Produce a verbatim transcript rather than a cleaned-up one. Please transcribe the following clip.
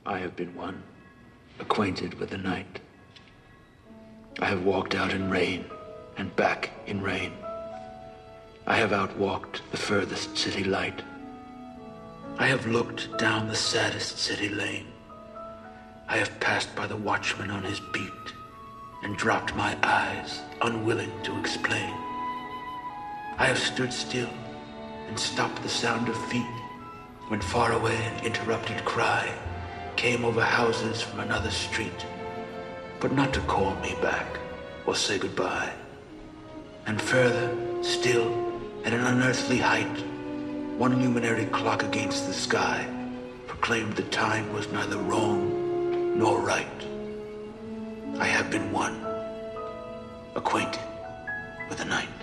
I have been one, acquainted with the night. I have walked out in rain and back in rain. I have outwalked the furthest city light. I have looked down the saddest city lane. I have passed by the watchman on his beat and dropped my eyes, unwilling to explain. I have stood still and stopped the sound of feet when far away an interrupted cry came over houses from another street, but not to call me back or say goodbye. And further still, at an unearthly height, one luminary clock against the sky proclaimed the time was neither wrong nor right. I have been one, acquainted with the night.